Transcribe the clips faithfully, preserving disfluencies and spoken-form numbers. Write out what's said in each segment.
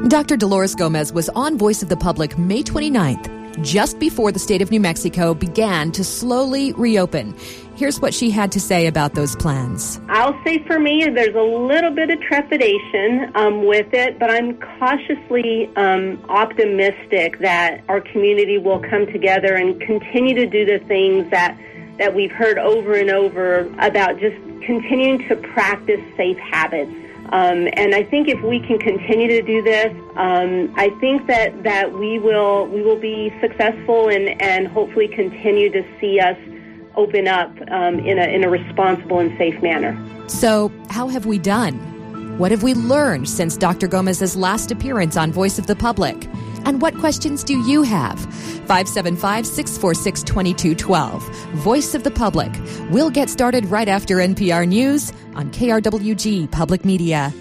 Doctor Dolores Gomez was on Voice of the Public May twenty-ninth, just before the state of New Mexico began to slowly reopen. Here's what she had to say about those plans. I'll say for me, there's a little bit of trepidation um, with it, but I'm cautiously um, optimistic that our community will come together and continue to do the things that, that we've heard over and over about, just continuing to practice safe habits. Um, and I think if we can continue to do this, um, I think that, that we will we will be successful and, and hopefully continue to see us open up um, in a in a responsible and safe manner. So, how have we done? What have we learned since Doctor Gomez's last appearance on Voice of the Public? And what questions do you have? five seven five, six four six, two two one two. Voice of the Public. We'll get started right after N P R News on K R W G Public Media.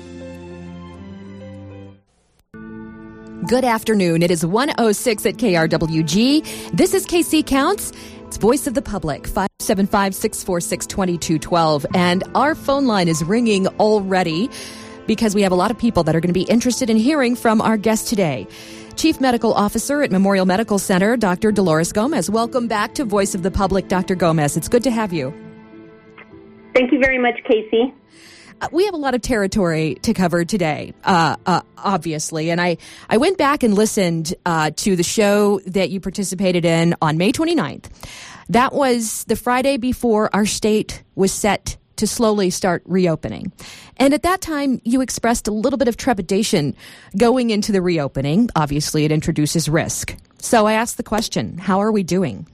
Good afternoon. It is one oh six at K R W G. This is K C Counts. It's Voice of the Public, five seven five, six four six, two two one two. And our phone line is ringing already because we have a lot of people that are going to be interested in hearing from our guest today. Chief Medical Officer at Memorial Medical Center, Doctor Dolores Gomez. Welcome back to Voice of the Public, Doctor Gomez. It's good to have you. Thank you very much, Casey. Uh, we have a lot of territory to cover today, uh, uh, obviously. And I, I went back and listened uh, to the show that you participated in on May twenty-ninth. That was the Friday before our state was set to slowly start reopening. And at that time, you expressed a little bit of trepidation going into the reopening. Obviously, it introduces risk. So I asked the question, how are we doing?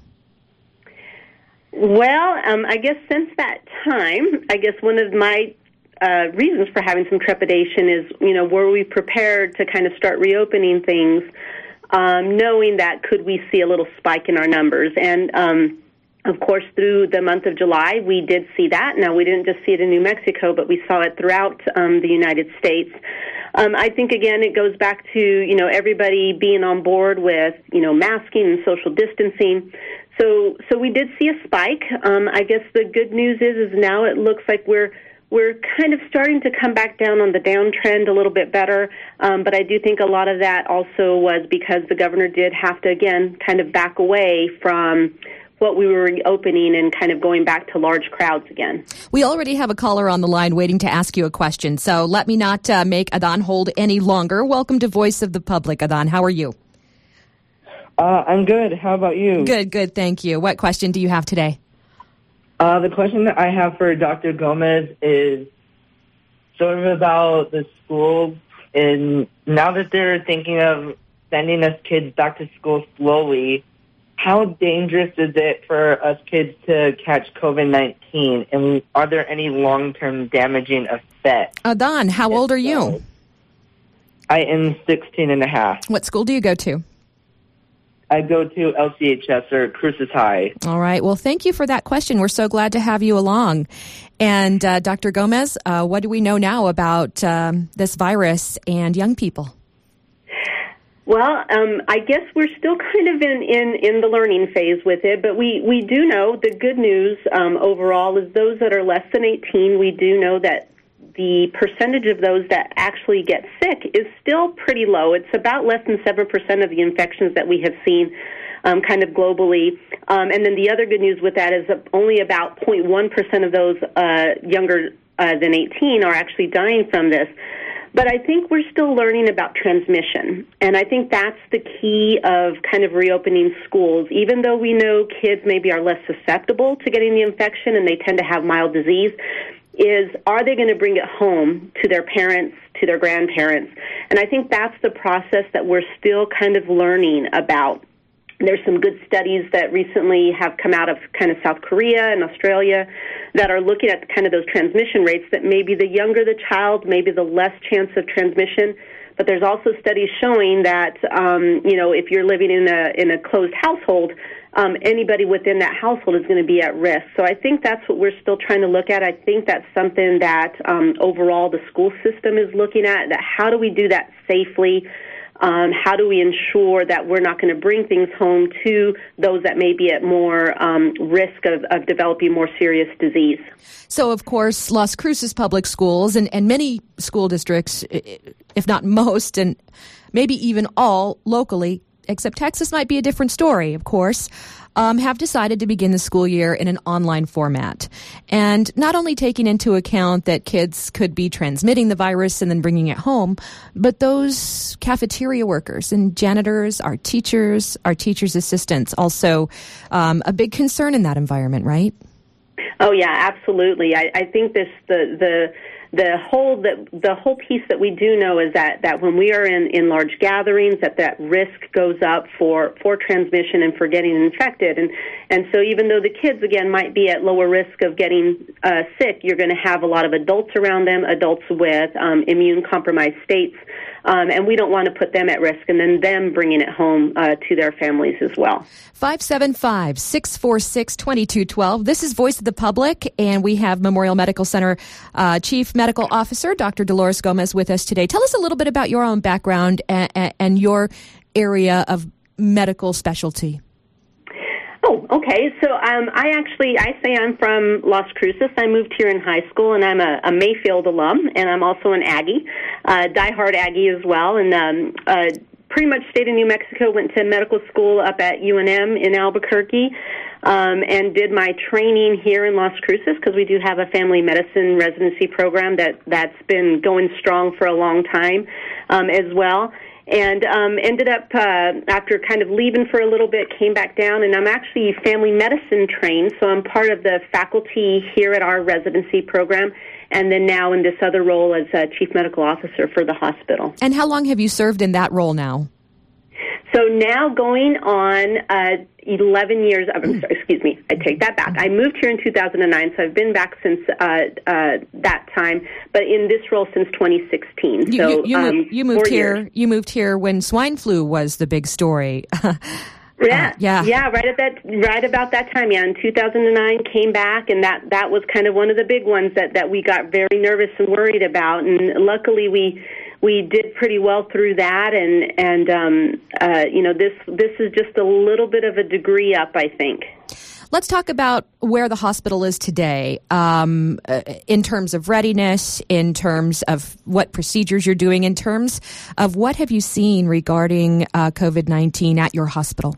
Well, um, I guess since that time, I guess one of my uh, reasons for having some trepidation is, you know, were we prepared to kind of start reopening things, um, knowing that could we see a little spike in our numbers? And, um, of course, through the month of July, we did see that. Now, we didn't just see it in New Mexico, but we saw it throughout um, the United States. Um, I think, again, it goes back to, you know, everybody being on board with, you know, masking and social distancing. So so we did see a spike. Um, I guess the good news is is now it looks like we're we're kind of starting to come back down on the downtrend a little bit better. Um, but I do think a lot of that also was because the governor did have to, again, kind of back away from what we were reopening and kind of going back to large crowds again. We already have a caller on the line waiting to ask you a question, so let me not uh, make Adan hold any longer. Welcome to Voice of the Public, Adan. How are you? Uh, I'm good. How about you? Good, good. Thank you. What question do you have today? Uh, the question that I have for Doctor Gomez is sort of about the school. And now that they're thinking of sending us kids back to school slowly, how dangerous is it for us kids to catch COVID nineteen? And are there any long-term damaging effects? Adan, how old are you? I am sixteen and a half. What school do you go to? I go to L C H S, or Cruces High. All right. Well, thank you for that question. We're so glad to have you along. And uh, Doctor Gomez, uh, what do we know now about um, this virus and young people? Well, um, I guess we're still kind of in, in, in the learning phase with it, but we, we do know the good news um, overall is those that are less than eighteen, we do know that the percentage of those that actually get sick is still pretty low. It's about less than seven percent of the infections that we have seen um, kind of globally. Um, and then the other good news with that is that only about zero point one percent of those uh, younger uh, than eighteen are actually dying from this. But I think we're still learning about transmission, and I think that's the key of kind of reopening schools. Even though we know kids maybe are less susceptible to getting the infection and they tend to have mild disease, is are they going to bring it home to their parents, to their grandparents? And I think that's the process that we're still kind of learning about. There's some good studies that recently have come out of kind of South Korea and Australia that are looking at kind of those transmission rates, that maybe the younger the child, maybe the less chance of transmission. But there's also studies showing that, um, you know, if you're living in a in a closed household, um, anybody within that household is going to be at risk. So I think that's what we're still trying to look at. I think that's something that um, overall the school system is looking at, that how do we do that safely? Um, how do we ensure that we're not going to bring things home to those that may be at more um, risk of, of developing more serious disease? So, of course, Las Cruces Public Schools and, and many school districts, if not most, and maybe even all locally, except Texas might be a different story, of course, um, have decided to begin the school year in an online format. And not only taking into account that kids could be transmitting the virus and then bringing it home, but those cafeteria workers and janitors, our teachers, our teachers' assistants, also um, a big concern in that environment, right? Oh, yeah, absolutely. I, I think this the the the whole the, the whole piece that we do know is that, that when we are in, in large gatherings, that that risk goes up for, for transmission and for getting infected. And and so even though the kids, again, might be at lower risk of getting uh, sick, you're going to have a lot of adults around them, adults with um, immune-compromised states, um, and we don't want to put them at risk and then them bringing it home uh, to their families as well. five seven five, six four six, two two one two. This is Voice of the Public, and we have Memorial Medical Center uh, Chief Medical Officer Doctor Dolores Gomez with us today. Tell us a little bit about your own background and, and your area of medical specialty. Oh, okay. So um, I actually, I say I'm from Las Cruces. I moved here in high school, and I'm a, a Mayfield alum, and I'm also an Aggie, uh, diehard Aggie as well, and um, uh, pretty much stayed in New Mexico, went to medical school up at U N M in Albuquerque, um, and did my training here in Las Cruces because we do have a family medicine residency program that, that's been going strong for a long time um, as well. And um, ended up, uh, after kind of leaving for a little bit, came back down, and I'm actually family medicine trained, so I'm part of the faculty here at our residency program, and then now in this other role as uh, Chief Medical Officer for the hospital. And how long have you served in that role now? So now going on uh, eleven years, I'm sorry, excuse me, I take that back. I moved here in two thousand nine, so I've been back since uh, uh, that time, but in this role since twenty sixteen. You, so you, you, um, moved, you moved here. Years. You moved here when swine flu was the big story. Yeah, uh, yeah, yeah, right at that, right about that time. Yeah, in two thousand nine, came back, and that, that was kind of one of the big ones that, that we got very nervous and worried about. And luckily, we we did pretty well through that. And and um, uh, you know, this this is just a little bit of a degree up, I think. Let's talk about where the hospital is today um, uh, in terms of readiness, in terms of what procedures you're doing, in terms of what have you seen regarding uh, COVID nineteen at your hospital?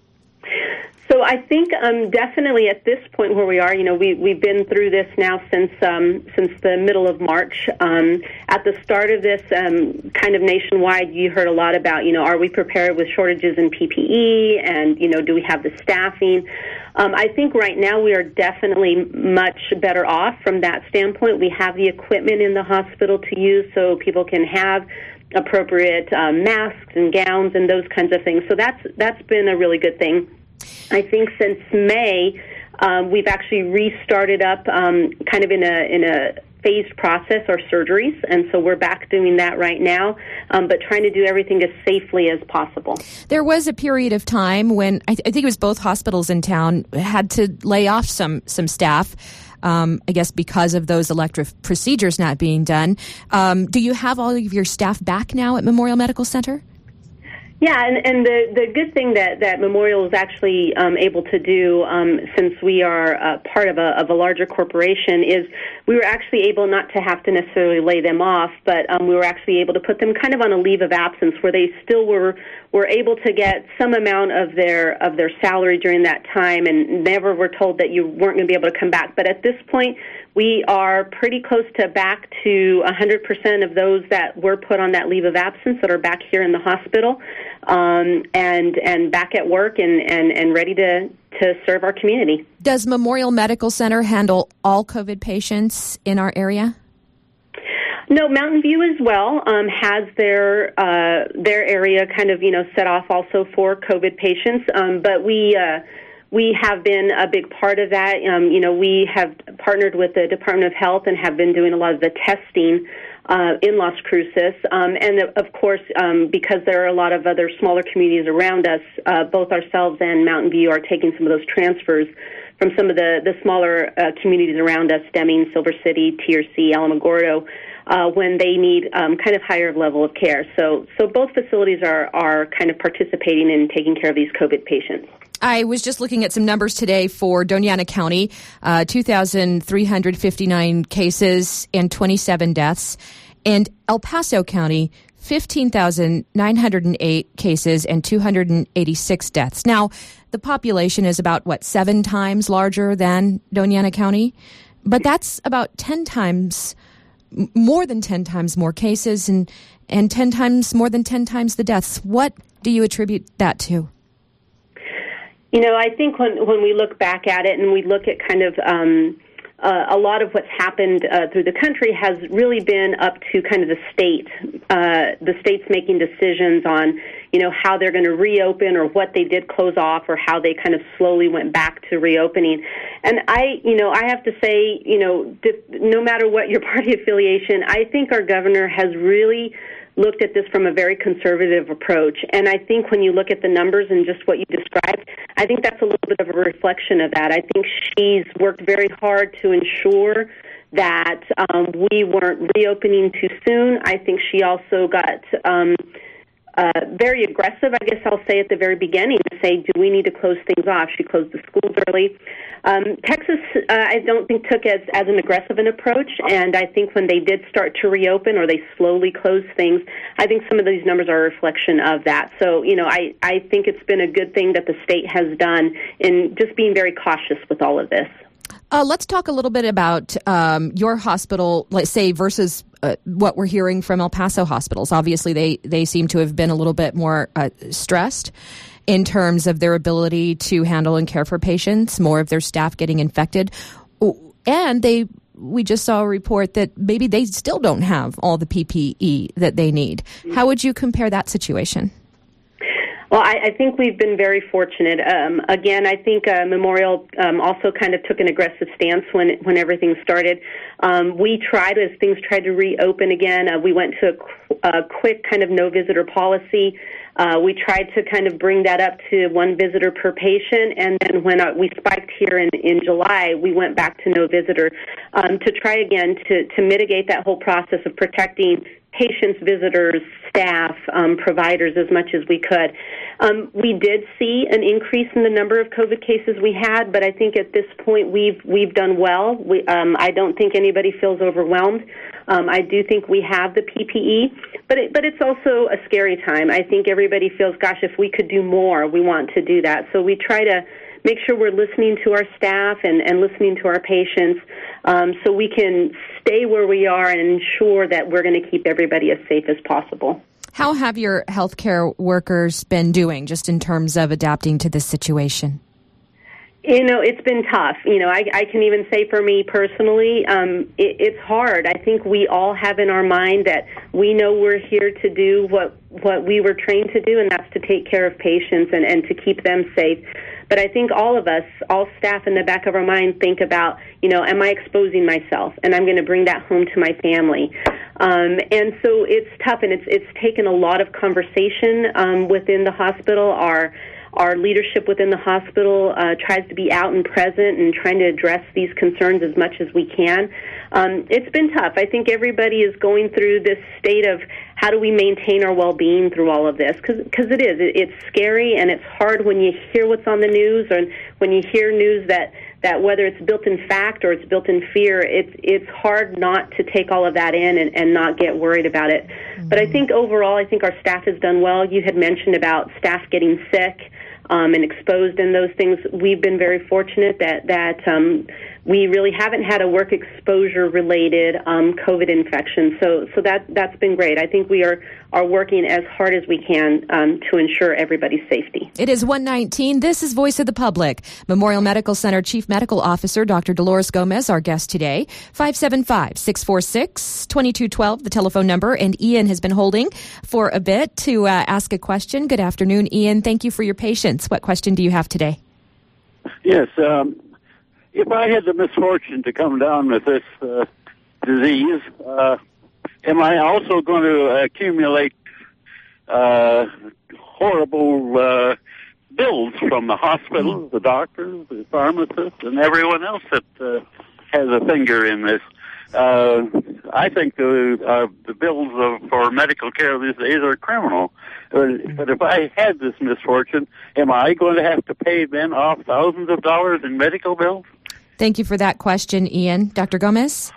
So I think um, definitely at this point where we are, you know, we, we've been through this now since um, since the middle of March. Um, at the start of this, um, kind of nationwide, you heard a lot about, you know, are we prepared with shortages in P P E, and, you know, do we have the staffing? Um, I think right now we are definitely much better off from that standpoint. We have the equipment in the hospital to use so people can have appropriate um, masks and gowns and those kinds of things. So that's that's been a really good thing. I think since May, um, we've actually restarted up um, kind of in a in a phased process our surgeries, and so we're back doing that right now, um, but trying to do everything as safely as possible. There was a period of time when I, th- I think it was both hospitals in town had to lay off some some staff, um, I guess because of those elective procedures not being done. Um, do you have all of your staff back now at Memorial Medical Center? Yeah, and, and the, the good thing that, that Memorial is actually um, able to do, um, since we are uh, part of a, of a larger corporation, is we were actually able not to have to necessarily lay them off, but um, we were actually able to put them kind of on a leave of absence where they still were were able to get some amount of their of their salary during that time, and never were told that you weren't going to be able to come back. But at this point, we are pretty close to back to one hundred percent of those that were put on that leave of absence that are back here in the hospital, um, and and back at work and, and, and ready to, to serve our community. Does Memorial Medical Center handle all COVID patients in our area? No, Mountain View as well um, has their uh, their area kind of, you know, set off also for COVID patients, um, but we uh, we have been a big part of that. Um, you know, we have partnered with the Department of Health and have been doing a lot of the testing uh, in Las Cruces, um, and of course, um, because there are a lot of other smaller communities around us, uh, both ourselves and Mountain View are taking some of those transfers from some of the, the smaller uh, communities around us, Deming, Silver City, T R C, Alamogordo. uh, when they need um, kind of higher level of care. So, so both facilities are, are kind of participating in taking care of these COVID patients. I was just looking at some numbers today for Doña Ana County, uh, two thousand three hundred fifty-nine cases and twenty-seven deaths, and El Paso County, fifteen thousand nine hundred eight cases and two hundred eighty-six deaths. Now, the population is about, what, seven times larger than Doña Ana County? But that's about ten times, more than ten times more cases and, and ten times, more than ten times the deaths. What do you attribute that to? You know, I think when when we look back at it and we look at kind of um, uh, a lot of what's happened uh, through the country has really been up to kind of the state, uh, the states making decisions on, you know, how they're going to reopen or what they did close off or how they kind of slowly went back to reopening. And I, you know, I have to say, you know, no matter what your party affiliation, I think our governor has really looked at this from a very conservative approach. And I think when you look at the numbers and just what you described, I think that's a little bit of a reflection of that. I think she's worked very hard to ensure that um, we weren't reopening too soon. I think she also got um, uh, very aggressive, I guess I'll say at the very beginning, to say, do we need to close things off? She closed the schools early. Um, Texas, uh, I don't think, took as, as an aggressive an approach, and I think when they did start to reopen or they slowly closed things, I think some of these numbers are a reflection of that. So, you know, I, I think it's been a good thing that the state has done in just being very cautious with all of this. Uh, let's talk a little bit about um, your hospital, let's say, versus uh, what we're hearing from El Paso hospitals. Obviously, they, they seem to have been a little bit more uh, stressed in terms of their ability to handle and care for patients, more of their staff getting infected. And they, we just saw a report that maybe they still don't have all the P P E that they need. How would you compare that situation? Well, I, I think we've been very fortunate. Um, again, I think uh, Memorial um, also kind of took an aggressive stance when when everything started. Um, we tried, as things tried to reopen again, uh, we went to a, qu- a quick kind of no visitor policy. Uh, we tried to kind of bring that up to one visitor per patient, and then when uh, we spiked here in, in July, we went back to no visitor um, to try again to, to mitigate that whole process of protecting patients, visitors, staff, um, providers as much as we could. Um, we did see an increase in the number of COVID cases we had, but I think at this point we've we've done well. We, um, I don't think anybody feels overwhelmed. Um, I do think we have the P P E, but it, but it's also a scary time. I think everybody feels, gosh, if we could do more, we want to do that. So we try to make sure we're listening to our staff and, and listening to our patients um, so we can stay where we are and ensure that we're going to keep everybody as safe as possible. How have your healthcare workers been doing just in terms of adapting to this situation? You know, it's been tough. You know, I, I can even say for me personally, um, it, it's hard. I think we all have in our mind that we know we're here to do what what we were trained to do, and that's to take care of patients and, and to keep them safe. But I think all of us, all staff in the back of our mind think about, you know, am I exposing myself? And I'm going to bring that home to my family. Um, and so it's tough, and it's it's taken a lot of conversation um, within the hospital. Our Our leadership within the hospital uh, tries to be out and present and trying to address these concerns as much as we can. Um, it's been tough. I think everybody is going through this state of how do we maintain our well-being through all of this, because it is. It, it's scary, and it's hard when you hear what's on the news or when you hear news that, that whether it's built in fact or it's built in fear, it's, it's hard not to take all of that in and, and not get worried about it. Mm-hmm. But I think overall, I think our staff has done well. You had mentioned about staff getting sick. Um, and exposed in those things. We've been very fortunate that that um, we really haven't had a work exposure related um, COVID infection. So so that that's been great. I think we are are working as hard as we can um, to ensure everybody's safety. It is one nineteen. This is Voice of the Public. Memorial Medical Center Chief Medical Officer Doctor Dolores Gomez, our guest today. five seven five, six four six, two two one two, the telephone number. And Ian has been holding for a bit to uh, ask a question. Good afternoon, Ian. Thank you for your patience. What question do you have today? Yes. Um, if I had the misfortune to come down with this uh, disease, uh, am I also going to accumulate uh, horrible uh, bills from the hospitals, the doctors, the pharmacists, and everyone else that uh, has a finger in this? Uh, I think the uh, the bills of, for medical care these days are criminal. But, but if I had this misfortune, am I going to have to pay then off thousands of dollars in medical bills? Thank you for that question, Ian. Doctor Gomez?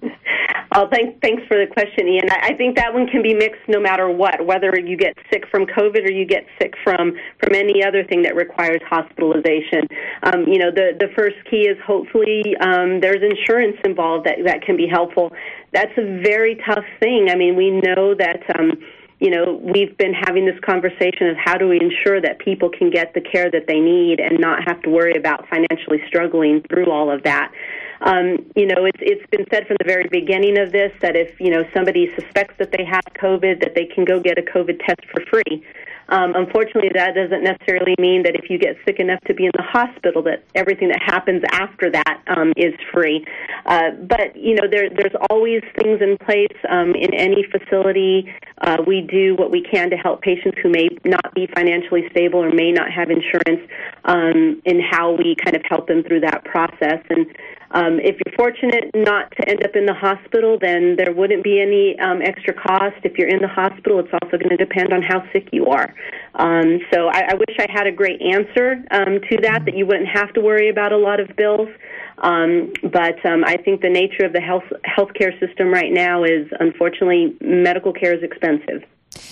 Oh, thanks, thanks for the question, Ian. I, I think that one can be mixed no matter what, whether you get sick from COVID or you get sick from, from any other thing that requires hospitalization. Um, you know, the, the first key is hopefully um, there's insurance involved that, that can be helpful. That's a very tough thing. I mean, we know that... Um, You know, we've been having this conversation of how do we ensure that people can get the care that they need and not have to worry about financially struggling through all of that. Um, you know, it's it's been said from the very beginning of this that if, you know, somebody suspects that they have COVID, that they can go get a COVID test for free. Um, unfortunately, that doesn't necessarily mean that if you get sick enough to be in the hospital, that everything that happens after that um, is free. Uh, but, you know, there, there's always things in place um, in any facility. Uh, we do what we can to help patients who may not be financially stable or may not have insurance um, in how we kind of help them through that process. And Um, if you're fortunate not to end up in the hospital, then there wouldn't be any um, extra cost. If you're in the hospital, it's also going to depend on how sick you are. Um, so I, I wish I had a great answer um, to that, that you wouldn't have to worry about a lot of bills. Um, but um, I think the nature of the health healthcare system right now is, unfortunately, medical care is expensive.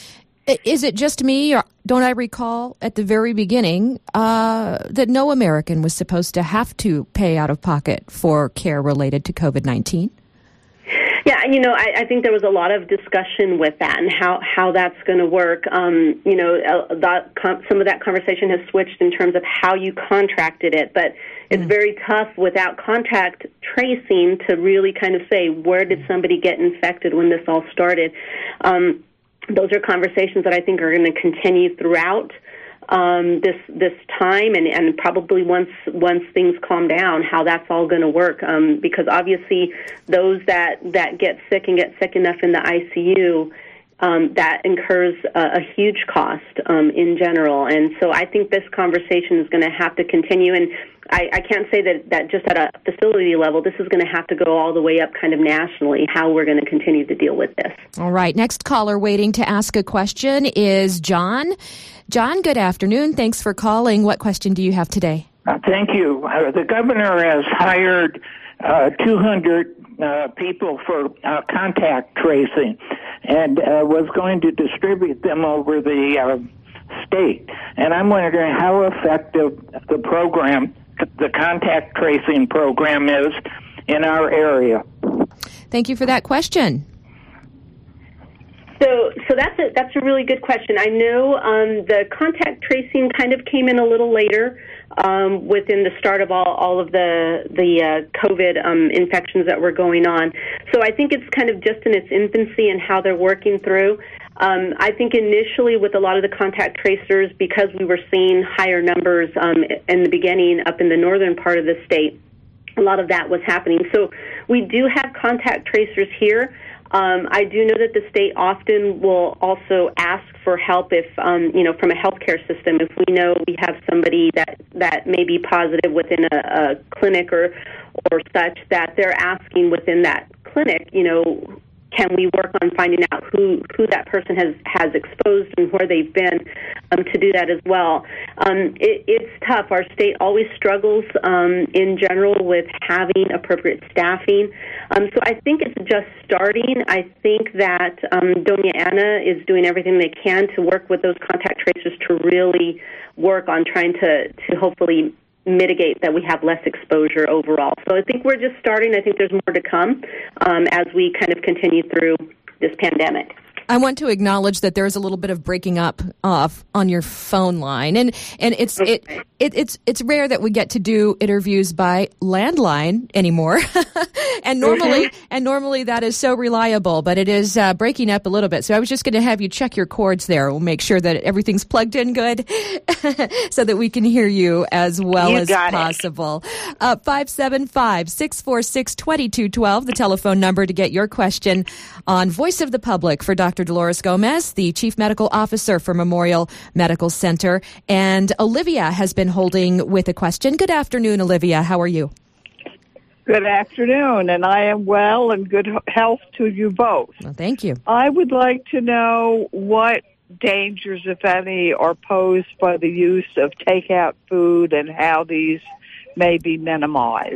Is it just me, or don't I recall at the very beginning uh, that no American was supposed to have to pay out of pocket for care related to COVID nineteen? Yeah, you know, I, I think there was a lot of discussion with that and how, how that's going to work. Um, you know, uh, that, some of that conversation has switched in terms of how you contracted it, but it's mm. very tough without contact tracing to really kind of say, where did somebody get infected when this all started? Um Those are conversations that I think are going to continue throughout um, this this time, and, and probably once once things calm down, how that's all going to work. Um, because obviously, those that, that get sick and get sick enough in the I C U, um, that incurs a, a huge cost um, in general. And so I think this conversation is going to have to continue. And I, I can't say that, that just at a facility level, this is going to have to go all the way up kind of nationally, how we're going to continue to deal with this. All right. Next caller waiting to ask a question is John. John, good afternoon. Thanks for calling. What question do you have today? Uh, thank you. Uh, the governor has hired uh, two hundred uh, people for uh, contact tracing and uh, was going to distribute them over the uh, state. And I'm wondering how effective the program, the contact tracing program, is in our area. Thank you for that question. So, so that's a that's a really good question. I know um, the contact tracing kind of came in a little later um, within the start of all, all of the the uh, COVID um, infections that were going on. So I think it's kind of just in its infancy and how they're working through. Um, I think initially with a lot of the contact tracers, because we were seeing higher numbers um, in the beginning up in the northern part of the state, a lot of that was happening. So we do have contact tracers here. Um, I do know that the state often will also ask for help if, um, you know, from a healthcare system, if we know we have somebody that, that may be positive within a, a clinic or, or such, that they're asking within that clinic, you know, can we work on finding out who, who that person has, has exposed and where they've been um, to do that as well. Um, it, it's tough. Our state always struggles um, in general with having appropriate staffing. Um, so I think it's just starting. I think that um, Doña Ana is doing everything they can to work with those contact tracers to really work on trying to, to hopefully mitigate that we have less exposure overall. So I think we're just starting. I think there's more to come um, as we kind of continue through this pandemic. I want to acknowledge that there's a little bit of breaking up off on your phone line, and and it's it, it it's it's rare that we get to do interviews by landline anymore, and normally mm-hmm. and normally that is so reliable, but it is uh, breaking up a little bit. So I was just going to have you check your cords there. We'll make sure that everything's plugged in good, so that we can hear you as well you as possible. Uh, five seven five six four six two two one two, the telephone number to get your question on Voice of the Public for Doctor Doctor Dolores Gomez, the Chief Medical Officer for Memorial Medical Center. And Olivia has been holding with a question. Good afternoon, Olivia. How are you? Good afternoon, and I am well and good health to you both. Well, thank you. I would like to know what dangers, if any, are posed by the use of takeout food and how these may be minimized.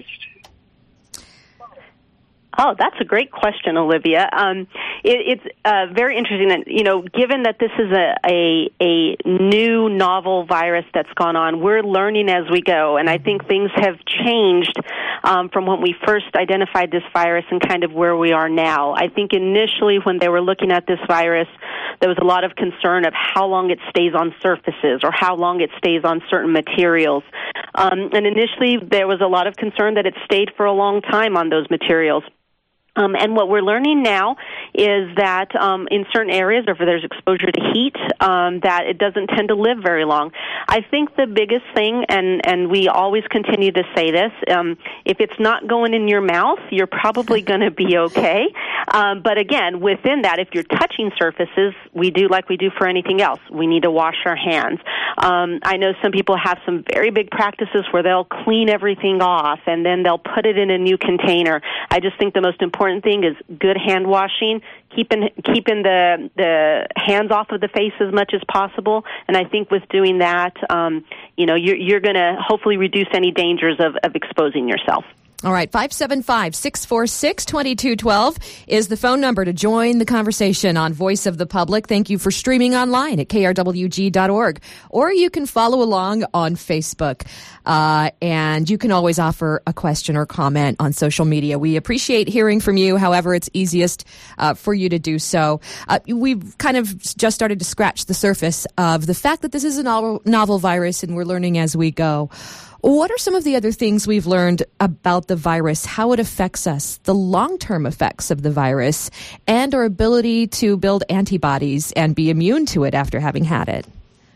Oh, that's a great question, Olivia. Um, it, it's uh, very interesting that, you know, given that this is a, a a new novel virus that's gone on, we're learning as we go, and I think things have changed um, from when we first identified this virus and kind of where we are now. I think initially when they were looking at this virus, there was a lot of concern of how long it stays on surfaces or how long it stays on certain materials. Um, and initially there was a lot of concern that it stayed for a long time on those materials. Um, and what we're learning now is that um, in certain areas, or if there's exposure to heat, um, that it doesn't tend to live very long. I think the biggest thing, and, and we always continue to say this, um, if it's not going in your mouth, you're probably going to be okay. Um, but again, within that, if you're touching surfaces, we do like we do for anything else. We need to wash our hands. Um, I know some people have some very big practices where they'll clean everything off and then they'll put it in a new container. I just think the most important thing is good hand washing, keeping keeping the the hands off of the face as much as possible. And I think with doing that, um, you know, you're, you're going to hopefully reduce any dangers of, of exposing yourself. All right, five seven five, six four six, two two one two is the phone number to join the conversation on Voice of the Public. Thank you for streaming online at K R W G dot org, or you can follow along on Facebook. Uh, and you can always offer a question or comment on social media. We appreciate hearing from you, however it's easiest uh, for you to do so. Uh, we've kind of just started to scratch the surface of the fact that this is a novel, novel virus, and we're learning as we go. What are some of the other things we've learned about the virus, how it affects us, the long-term effects of the virus, and our ability to build antibodies and be immune to it after having had it?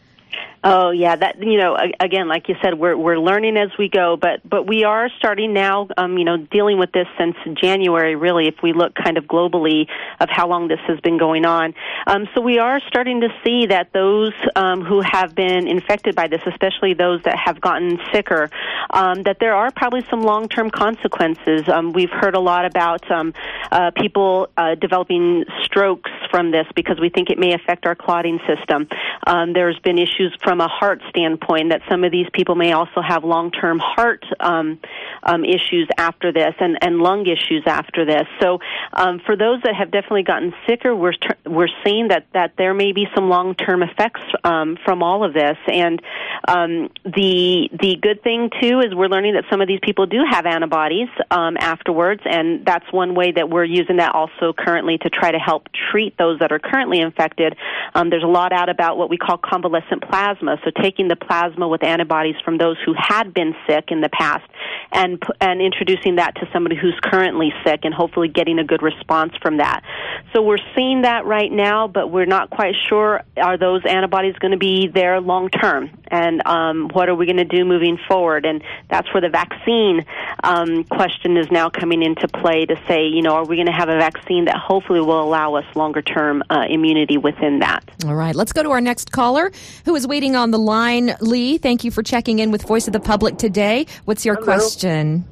Oh yeah, that you know, again, like you said, we're we're learning as we go, but but we are starting now, um, you know, dealing with this since January. Really, if we look kind of globally of how long this has been going on, um, so we are starting to see that those um, who have been infected by this, especially those that have gotten sicker, um, that there are probably some long-term consequences. Um, we've heard a lot about um, uh, people uh, developing strokes from this because we think it may affect our clotting system. Um, there's been issues from a heart standpoint that some of these people may also have long-term heart um, um, issues after this and, and lung issues after this. So um, for those that have definitely gotten sicker, we're tr- we're seeing that, that there may be some long-term effects um, from all of this. And um, the the good thing, too, is we're learning that some of these people do have antibodies um, afterwards, and that's one way that we're using that also currently to try to help treat those that are currently infected. Um, there's a lot out about what we call convalescent plasma, so taking the plasma with antibodies from those who had been sick in the past and and introducing that to somebody who's currently sick and hopefully getting a good response from that. So we're seeing that right now, but we're not quite sure, are those antibodies going to be there long term? And um, what are we going to do moving forward? And that's where the vaccine um, question is now coming into play to say, you know, are we going to have a vaccine that hopefully will allow us longer term uh, immunity within that? All right, let's go to our next caller who is waiting on the line. Lee, thank you for checking in with Voice of the Public today. What's your Hello. question?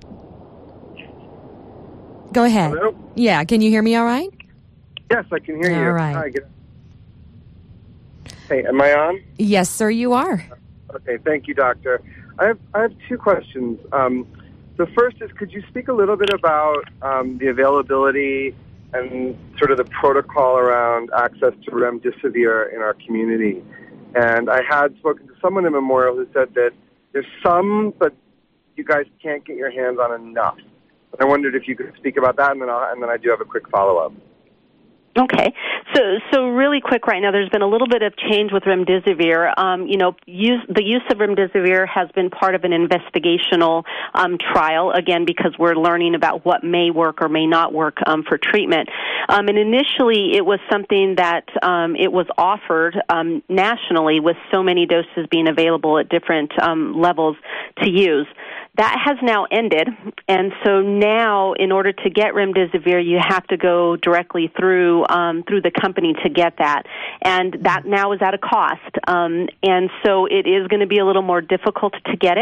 Go ahead. Hello? Yeah, can you hear me all right? Yes, I can hear you. All right. Hi, good. Hey, am I on? Yes, sir, you are. Okay, thank you, doctor. I have I have two questions. Um, the first is, could you speak a little bit about um, the availability and sort of the protocol around access to remdesivir in our community? And I had spoken to someone in Memorial who said that there's some, but you guys can't get your hands on enough. And I wondered if you could speak about that, and then I'll, and then I do have a quick follow-up. Okay, so so really quick right now, there's been a little bit of change with remdesivir. Um, you know, use, the use of remdesivir has been part of an investigational um, trial, again, because we're learning about what may work or may not work um, for treatment. Um, and initially, it was something that um, it was offered um, nationally with so many doses being available at different um, levels to use. That has now ended, and so now, in order to get remdesivir, you have to go directly through um, through the company to get that, and that now is at a cost. Um, and so it is going to be a little more difficult to get it.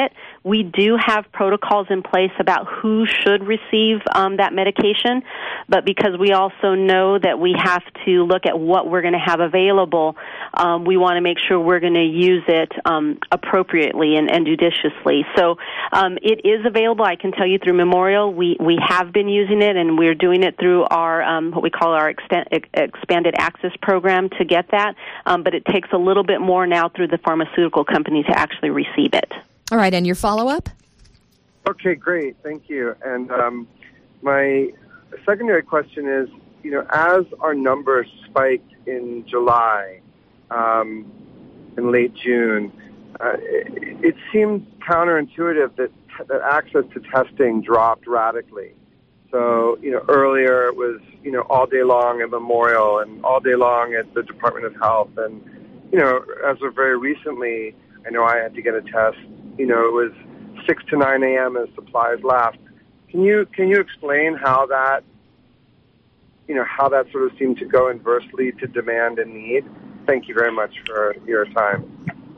we do have protocols in place about who should receive um, that medication, but because we also know that we have to look at what we're going to have available, um, we want to make sure we're going to use it um, appropriately and, and judiciously. So um, it is available, I can tell you, through Memorial. We, we have been using it, and we're doing it through our um, what we call our extent, expanded access program to get that, um, but it takes a little bit more now through the pharmaceutical company to actually receive it. All right, and your follow-up? Okay, great. Thank you. And um, my secondary question is, you know, as our numbers spiked in July, um, in late June, uh, it, it seems counterintuitive that, that access to testing dropped radically. So, you know, earlier it was, you know, all day long at Memorial and all day long at the Department of Health. And, you know, as of very recently, I know I had to get a test. You know, it was six to nine a.m. as supplies left. Can you can you explain how that, you know, how that sort of seemed to go inversely to demand and need? Thank you very much for your time.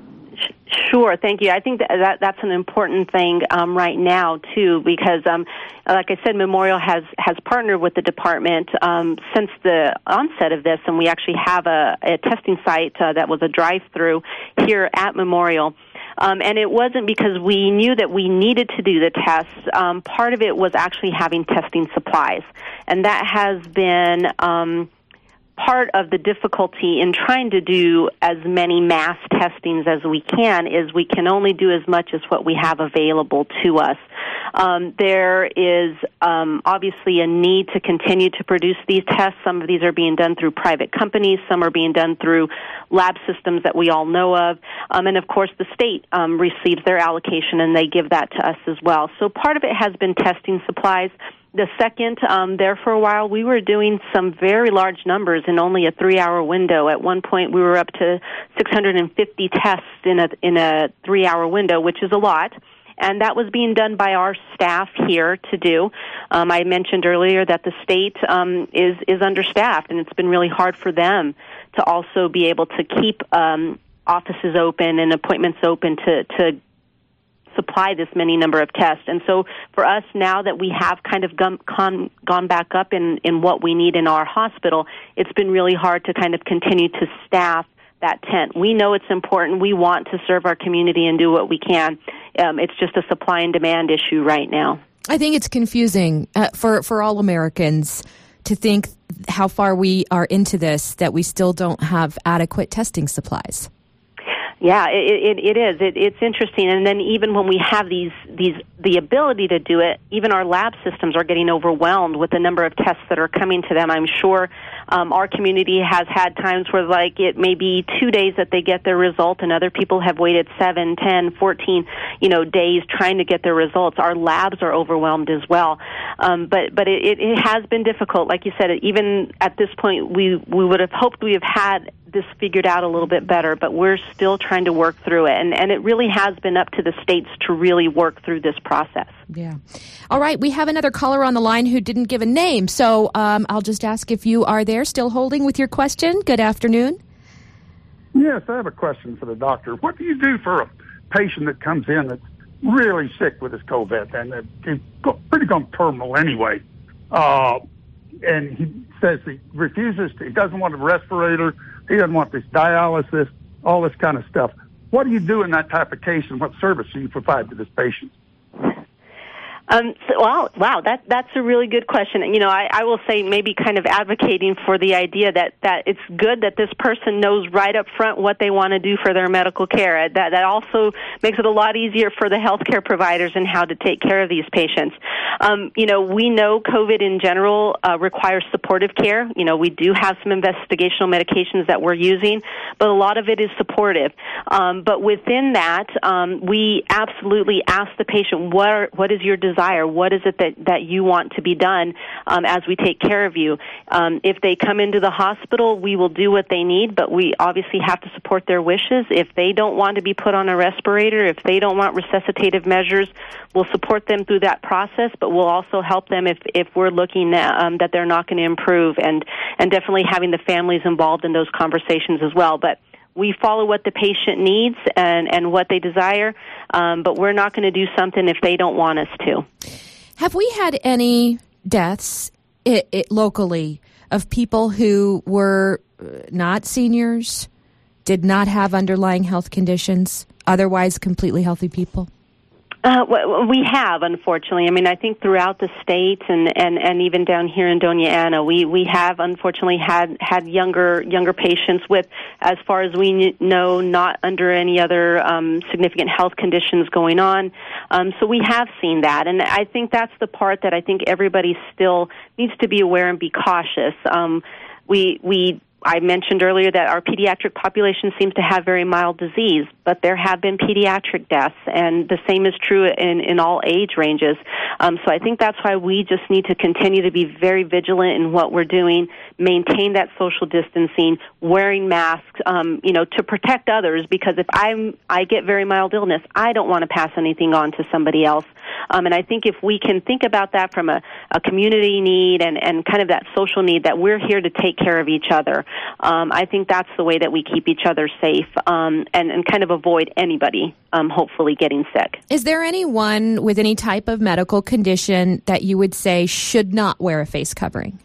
Sure, thank you. I think that, that that's an important thing um, right now too, because, um, like I said, Memorial has has partnered with the department um, since the onset of this, and we actually have a, a testing site uh, that was a drive-through here at Memorial. Um, and it wasn't because we knew that we needed to do the tests. Um, part of it was actually having testing supplies, and that has been um, part of the difficulty in trying to do as many mass testings as we can is we can only do as much as what we have available to us. Um, there is um, obviously a need to continue to produce these tests. Some of these are being done through private companies. Some are being done through lab systems that we all know of. Um, and, of course, the state um, receives their allocation, and they give that to us as well. So part of it has been testing supplies. The second, um, there for a while, we were doing some very large numbers in only a three-hour window. At one point, we were up to six hundred fifty tests in a in a three-hour window, which is a lot. And that was being done by our staff here to do. Um, I mentioned earlier that the state um, is is understaffed, and it's been really hard for them to also be able to keep um, offices open and appointments open to to supply this many number of tests. And so for us, now that we have kind of gone, gone, gone back up in, in what we need in our hospital, it's been really hard to kind of continue to staff that tent. We know it's important. We want to serve our community and do what we can. Um, it's just a supply and demand issue right now. I think it's confusing uh, for, for all Americans to think how far we are into this, that we still don't have adequate testing supplies. Yeah, it, it, it is. It, it's interesting. And then even when we have these, these, the ability to do it, even our lab systems are getting overwhelmed with the number of tests that are coming to them. I'm sure um, our community has had times where, like, it may be two days that they get their result, and other people have waited seven, ten, fourteen, you know, days trying to get their results. Our labs are overwhelmed as well. Um, but but it, it has been difficult. Like you said, even at this point, we, we would have hoped we have had this figured out a little bit better, but we're still trying to work through it. And, and it really has been up to the states to really work through this process. Yeah. All right. We have another caller on the line who didn't give a name. So um, I'll just ask if you are there still holding with your question. Good afternoon. Yes, I have a question for the doctor. What do you do for a patient that comes in that's really sick with his COVID and he's pretty gone terminal anyway? Uh, and he says he refuses to, he doesn't want a respirator, he doesn't want this dialysis, all this kind of stuff. What do you do in that type of case, and what service do you provide to this patient? Um, so, wow, wow, that that's a really good question. You know, I, I will say maybe kind of advocating for the idea that, that it's good that this person knows right up front what they want to do for their medical care. That that also makes it a lot easier for the healthcare providers and how to take care of these patients. Um, you know, we know COVID in general uh, requires supportive care. You know, we do have some investigational medications that we're using, but a lot of it is supportive. Um, but within that, um, we absolutely ask the patient, what are, what is your desire? What is it that, that you want to be done um, as we take care of you? Um, if they come into the hospital, we will do what they need, but we obviously have to support their wishes. If they don't want to be put on a respirator, if they don't want resuscitative measures, we'll support them through that process, but we'll also help them if, if we're looking at, um, that they're not going to improve, and, and definitely having the families involved in those conversations as well. But we follow what the patient needs and, and what they desire, um, but we're not going to do something if they don't want us to. Have we had any deaths it, it, locally of people who were not seniors, did not have underlying health conditions, otherwise completely healthy people? Uh, we have, unfortunately. I mean, I think throughout the state and, and, and even down here in Doña Ana, we, we have unfortunately had, had younger younger patients with, as far as we know, not under any other um, significant health conditions going on. Um, so we have seen that, and I think that's the part that I think everybody still needs to be aware and be cautious. Um, we we. I mentioned earlier that our pediatric population seems to have very mild disease, but there have been pediatric deaths, and the same is true in, in all age ranges. Um, so I think that's why we just need to continue to be very vigilant in what we're doing, maintain that social distancing, wearing masks, um, you know, to protect others, because if I'm, I get very mild illness, I don't want to pass anything on to somebody else. Um, and I think if we can think about that from a, a community need and, and kind of that social need, that we're here to take care of each other, um, I think that's the way that we keep each other safe um, and, and kind of avoid anybody um, hopefully getting sick. Is there anyone with any type of medical condition that you would say should not wear a face covering?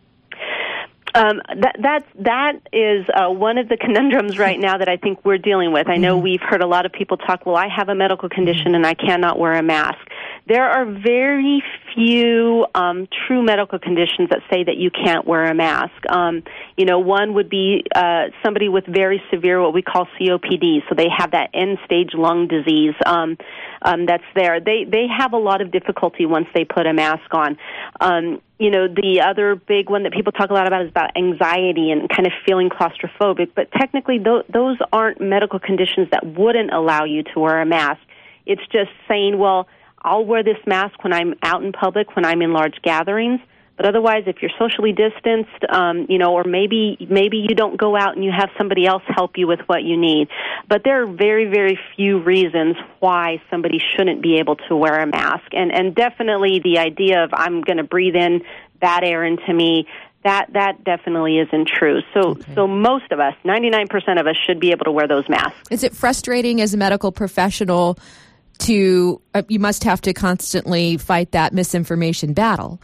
Um, that that that is uh, one of the conundrums right now that I think we're dealing with. I know mm-hmm. we've heard a lot of people talk, well, I have a medical condition and I cannot wear a mask. There are very few um, true medical conditions that say that you can't wear a mask. Um, you know, one would be uh, somebody with very severe, what we call C O P D, so they have that end-stage lung disease um, um, that's there. They they have a lot of difficulty once they put a mask on. Um, You know, the other big one that people talk a lot about is about anxiety and kind of feeling claustrophobic. But technically, th- those aren't medical conditions that wouldn't allow you to wear a mask. It's just saying, well, I'll wear this mask when I'm out in public, when I'm in large gatherings. But otherwise, if you're socially distanced, um, you know, or maybe maybe you don't go out and you have somebody else help you with what you need. But there are very, very few reasons why somebody shouldn't be able to wear a mask. And, and definitely the idea of I'm going to breathe in bad air into me, that that definitely isn't true. So okay. so most of us, ninety-nine percent of us, should be able to wear those masks. Is it frustrating as a medical professional to, uh, you must have to constantly fight that misinformation battle?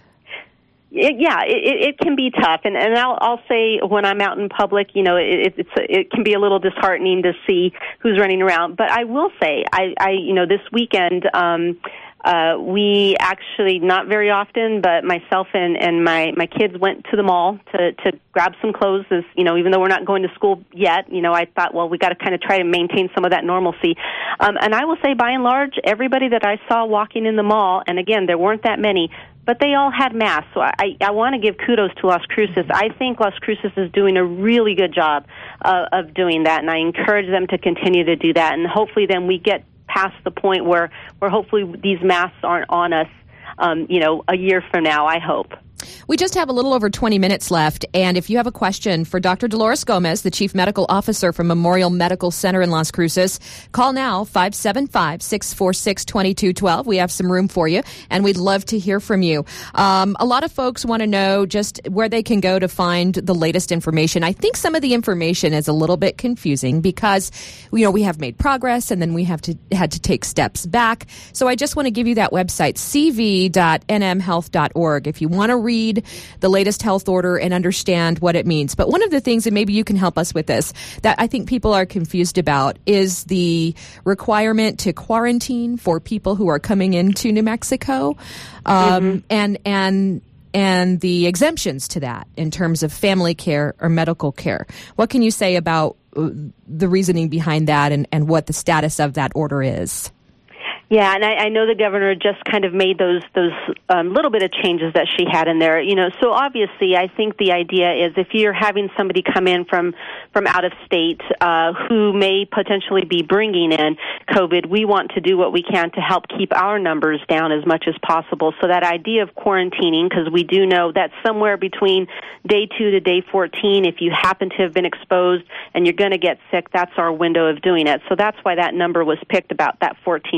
It, yeah, it, it can be tough, and, and I'll, I'll say when I'm out in public, you know, it, it's it can be a little disheartening to see who's running around. But I will say, I, I you know, this weekend, um, uh, we actually not very often, but myself and, and my, my kids went to the mall to, to grab some clothes. As you know, even though we're not going to school yet, you know, I thought, well, we got to kind of try to maintain some of that normalcy. Um, and I will say, by and large, everybody that I saw walking in the mall, and again, there weren't that many, but they all had masks. So I, I want to give kudos to Las Cruces. I think Las Cruces is doing a really good job uh, of doing that, and I encourage them to continue to do that. And hopefully then we get past the point where, where hopefully these masks aren't on us, um, you know, a year from now, I hope. We just have a little over twenty minutes left, and if you have a question for Doctor Dolores Gomez, the Chief Medical Officer from Memorial Medical Center in Las Cruces, call now, five seven five, six four six, two two one two. We have some room for you, and we'd love to hear from you. Um, a lot of folks want to know just where they can go to find the latest information. I think some of the information is a little bit confusing because, you know, we have made progress, and then we have to had to take steps back. So I just want to give you that website, c v dot n m health dot org, if you want to read read the latest health order and understand what it means. But one of the things, and maybe you can help us with this, that I think people are confused about is the requirement to quarantine for people who are coming into New Mexico, um, mm-hmm. and and and the exemptions to that in terms of family care or medical care. What can you say about the reasoning behind that and, and what the status of that order is? Yeah, and I, I know the governor just kind of made those those um, little bit of changes that she had in there. You know, so obviously, I think the idea is if you're having somebody come in from from out of state uh, who may potentially be bringing in COVID, we want to do what we can to help keep our numbers down as much as possible. So that idea of quarantining, because we do know that somewhere between day two to day fourteen, if you happen to have been exposed and you're going to get sick, that's our window of doing it. So that's why that number was picked about that fourteen day.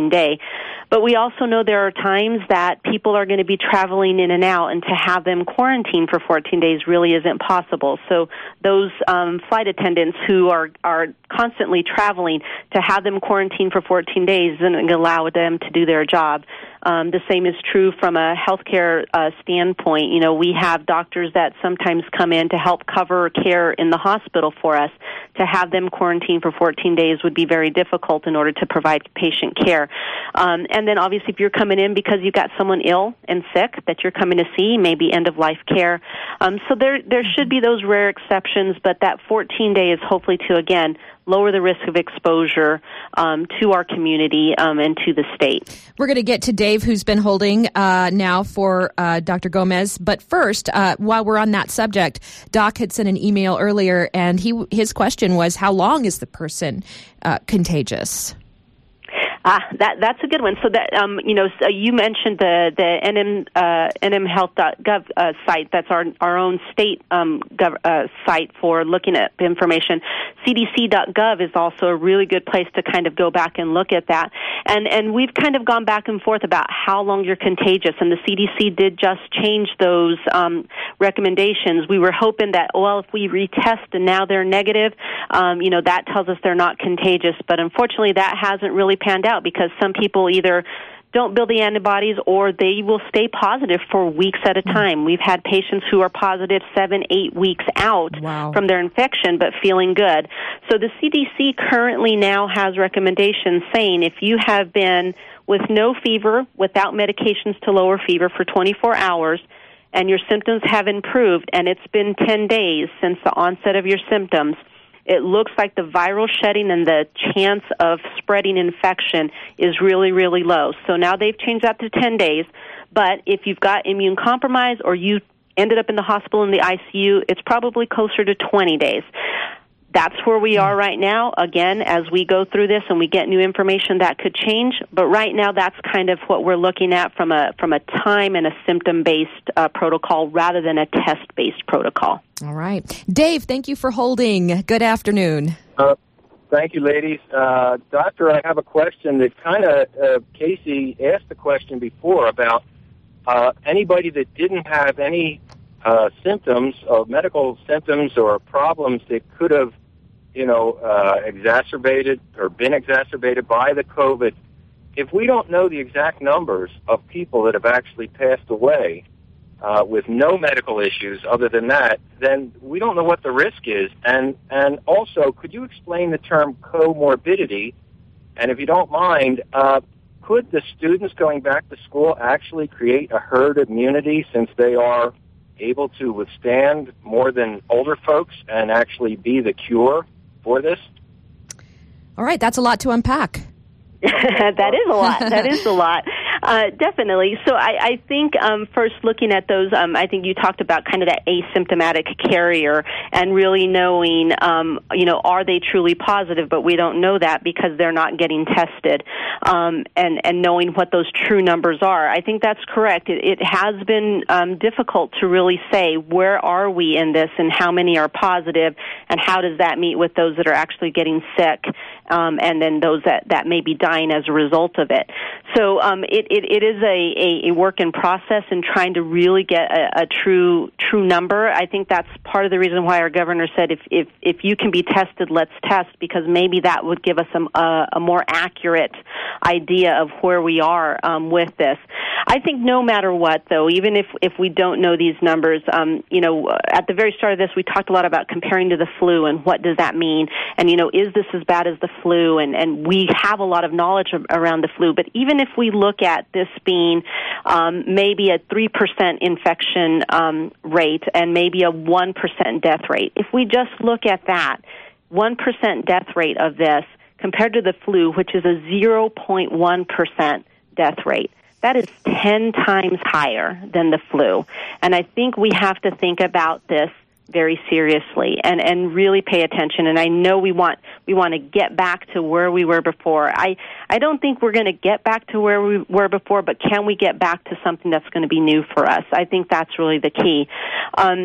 But we also know there are times that people are going to be traveling in and out, and to have them quarantine for fourteen days really isn't possible. So those um, flight attendants who are, are constantly traveling, to have them quarantine for fourteen days isn't allow them to do their job. Um, the same is true from a healthcare uh, standpoint. You know, we have doctors that sometimes come in to help cover care in the hospital for us. To have them quarantine for fourteen days would be very difficult in order to provide patient care. Um, and then obviously if you're coming in because you've got someone ill and sick that you're coming to see, maybe end-of-life care. Um, so there there should be those rare exceptions, but that fourteen day is hopefully to, again, lower the risk of exposure um, to our community um, and to the state. We're going to get to Dave, who's been holding uh, now for uh, Doctor Gomez. But first, uh, while we're on that subject, Doc had sent an email earlier, and he his question was, how long is the person uh, contagious? Ah, that that's a good one. So that um, you know, so you mentioned the the N M uh, N M health dot gov uh, site. That's our our own state um, gov, uh, site for looking at information. C D C dot gov is also a really good place to kind of go back and look at that. And and we've kind of gone back and forth about how long you're contagious. And the C D C did just change those um, recommendations. We were hoping that, well, if we retest and now they're negative, um, you know, that tells us they're not contagious. But unfortunately, that hasn't really panned out, because some people either don't build the antibodies or they will stay positive for weeks at a time. We've had patients who are positive seven, eight weeks out wow. from their infection but feeling good. So the C D C currently now has recommendations saying if you have been with no fever, without medications to lower fever for twenty-four hours, and your symptoms have improved, and it's been ten days since the onset of your symptoms, it looks like the viral shedding and the chance of spreading infection is really, really low. So now they've changed that to ten days. But if you've got immune compromise or you ended up in the hospital in the I C U, it's probably closer to twenty days. That's where we are right now. Again, as we go through this and we get new information, that could change. But right now, that's kind of what we're looking at from a from a time and a symptom-based uh, protocol rather than a test-based protocol. All right. Dave, thank you for holding. Good afternoon. Uh, thank you, ladies. Uh, doctor, I have a question that kind of, uh, Casey asked the question before about uh, anybody that didn't have any uh, symptoms or medical symptoms or problems that could have you know, uh, exacerbated or been exacerbated by the COVID. If we don't know the exact numbers of people that have actually passed away uh, with no medical issues other than that, then we don't know what the risk is. And, and also, could you explain the term comorbidity? And if you don't mind, uh, could the students going back to school actually create a herd immunity since they are able to withstand more than older folks and actually be the cure for this? All right, that's a lot to unpack. That is a lot. That is a lot. Uh, definitely. So I, I think um, first looking at those, um, I think you talked about kind of that asymptomatic carrier and really knowing, um, you know, are they truly positive? But we don't know that because they're not getting tested, um, and, and knowing what those true numbers are. I think that's correct. It, it has been um, difficult to really say where are we in this and how many are positive and how does that meet with those that are actually getting sick um, and then those that, that may be dying as a result of it. So um, it, it, it is a, a, a work in process in trying to really get a, a true true number. I think that's part of the reason why our governor said if, if, if you can be tested, let's test, because maybe that would give us a, a, a more accurate idea of where we are um, with this. I think no matter what, though, even if, if we don't know these numbers, um, you know, at the very start of this, we talked a lot about comparing to the flu and what does that mean, and, you know, is this as bad as the flu, and, and we have a lot of knowledge around the flu, but even if we look at this being um, maybe a three percent infection um, rate and maybe a one percent death rate, if we just look at that, one percent death rate of this compared to the flu, which is a zero point one percent death rate, that is ten times higher than the flu. And I think we have to think about this very seriously and, and really pay attention. And I know we want we want to get back to where we were before. I, I don't think we're going to get back to where we were before, but can we get back to something that's going to be new for us? I think that's really the key. Um,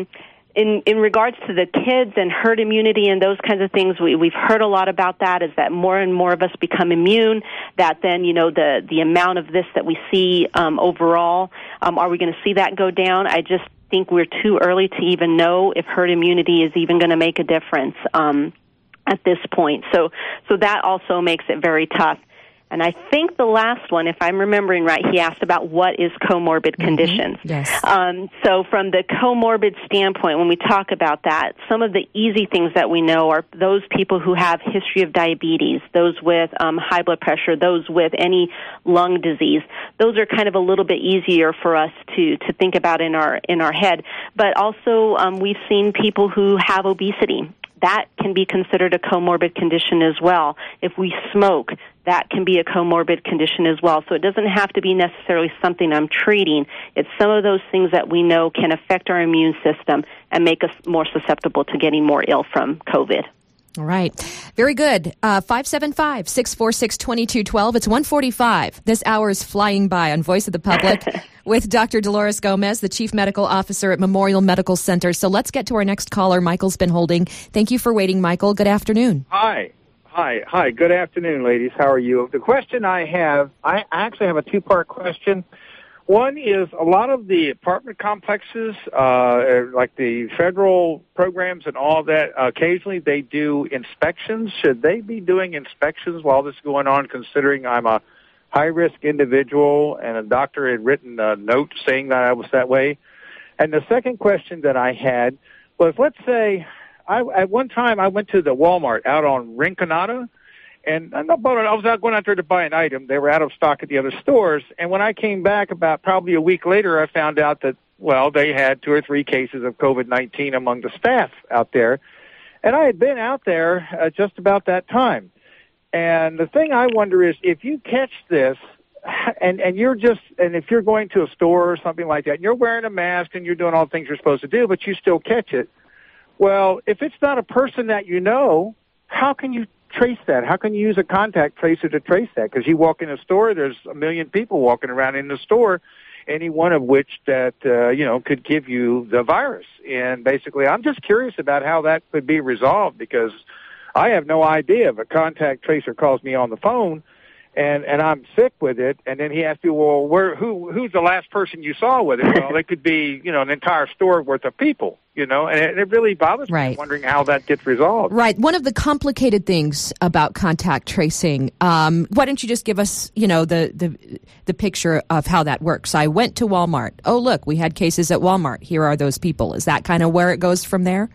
in, in regards to the kids and herd immunity and those kinds of things, we, we've heard a lot about that, is that more and more of us become immune, that then, you know, the, the amount of this that we see um, overall, um, are we going to see that go down? I just think we're too early to even know if herd immunity is even going to make a difference um, at this point. So, so that also makes it very tough. And I think the last one, if I'm remembering right, he asked about what is comorbid mm-hmm. conditions. Yes. Um, so from the comorbid standpoint, when we talk about that, some of the easy things that we know are those people who have history of diabetes, those with um, high blood pressure, those with any lung disease. Those are kind of a little bit easier for us to, to think about in our in our head. But also um, we've seen people who have obesity. That can be considered a comorbid condition as well. If we smoke, that can be a comorbid condition as well. So it doesn't have to be necessarily something I'm treating. It's some of those things that we know can affect our immune system and make us more susceptible to getting more ill from COVID. All right. Very good. Uh, five seven five, six four six, two two one two. It's one forty-five. This hour is flying by on Voice of the Public with Doctor Dolores Gomez, the Chief Medical Officer at Memorial Medical Center. So let's get to our next caller. Michael's been holding. Thank you for waiting, Michael. Good afternoon. Hi. Hi. Hi. Good afternoon, ladies. How are you? The question I have, I actually have a two-part question. One is a lot of the apartment complexes, uh, like the federal programs and all that, occasionally they do inspections. Should they be doing inspections while this is going on, considering I'm a high-risk individual and a doctor had written a note saying that I was that way? And the second question that I had was, let's say, I, at one time I went to the Walmart out on Rinconada, and I was out going out there to buy an item. They were out of stock at the other stores. And when I came back about probably a week later, I found out that, well, they had two or three cases of COVID nineteen among the staff out there. And I had been out there uh, just about that time. And the thing I wonder is, if you catch this, and, and you're just, and if you're going to a store or something like that, and you're wearing a mask and you're doing all the things you're supposed to do, but you still catch it, well, if it's not a person that you know, how can you trace that? How can you use a contact tracer to trace that? Because you walk in a store, there's a million people walking around in the store, any one of which that, uh, you know, could give you the virus. And basically, I'm just curious about how that could be resolved, because I have no idea if a contact tracer calls me on the phone and, and I'm sick with it, and then he asks you, well, where, who, who's the last person you saw with it? Well, it could be, you know, an entire store worth of people, you know, and it, it really bothers right. me, wondering how that gets resolved. Right. One of the complicated things about contact tracing, um, why don't you just give us, you know, the, the, the picture of how that works? I went to Walmart. Oh, look, we had cases at Walmart. Here are those people. Is that kind of where it goes from there?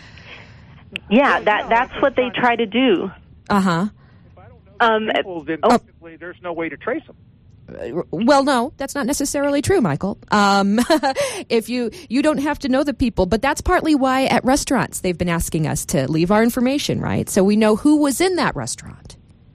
Yeah, that, that's what they try to do. Uh-huh. Um, people, then oh. there's no way to trace them. Well, no, that's not necessarily true, Michael. Um, if you you don't have to know the people, but that's partly why at restaurants they've been asking us to leave our information, right? So we know who was in that restaurant.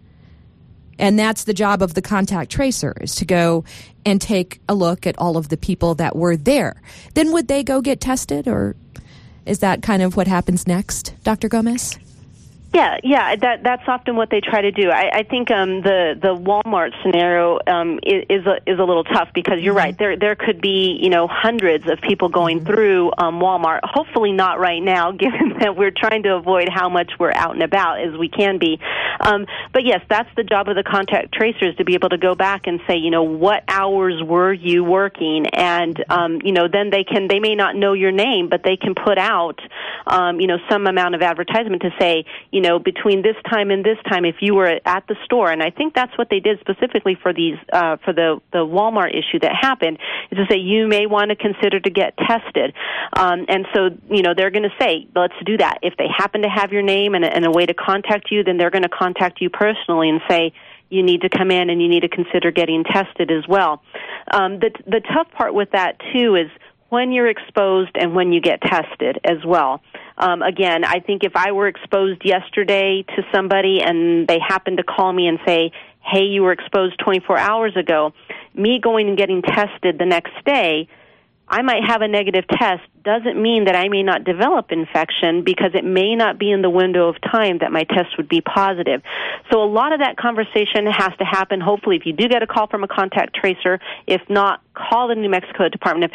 And that's the job of the contact tracer, is to go and take a look at all of the people that were there. Then would they go get tested, or is that kind of what happens next, Doctor Gomez? Yeah, yeah, that that's often what they try to do. I, I think um, the the Walmart scenario um, is a, is a little tough, because you're mm-hmm. right. There there could be, you know, hundreds of people going mm-hmm. through um, Walmart. Hopefully not right now, given that we're trying to avoid how much we're out and about as we can be. Um, but yes, that's the job of the contact tracers, to be able to go back and say, you know, what hours were you working, and um, you know, then they can they may not know your name, but they can put out um, you know, some amount of advertisement to say, you know, between this time and this time, if you were at the store. And I think that's what they did specifically for these, uh, for the, the Walmart issue that happened, is to say you may want to consider to get tested. Um, and so, you know, they're going to say, let's do that. If they happen to have your name and a, and a way to contact you, then they're going to contact you personally and say, you need to come in and you need to consider getting tested as well. Um, the, the tough part with that, too, is when you're exposed and when you get tested as well. Um, again, I think if I were exposed yesterday to somebody and they happened to call me and say, hey, you were exposed twenty-four hours ago, me going and getting tested the next day, I might have a negative test. Doesn't mean that I may not develop infection, because it may not be in the window of time that my test would be positive. So a lot of that conversation has to happen. Hopefully, if you do get a call from a contact tracer, if not, call the New Mexico Department of Health.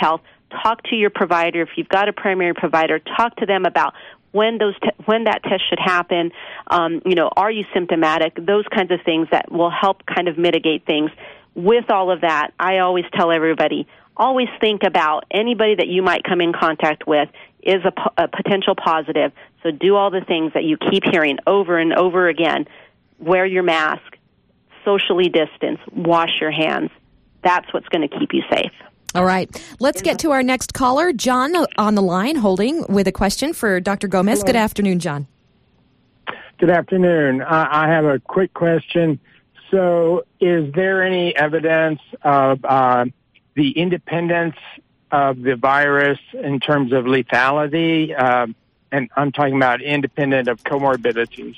talk to your provider. If you've got a primary provider, talk to them about when those te- when that test should happen. Um, you know, are you symptomatic? Those kinds of things that will help kind of mitigate things. With all of that, I always tell everybody, always think about anybody that you might come in contact with is a, po- a potential positive. So do all the things that you keep hearing over and over again. Wear your mask, socially distance, wash your hands. That's what's going to keep you safe. All right. Let's get to our next caller. John on the line holding with a question for Doctor Gomez. Hello. Good afternoon, John. Good afternoon. Uh, I have a quick question. So is there any evidence of uh, the independence of the virus in terms of lethality? Uh, and I'm talking about independent of comorbidities.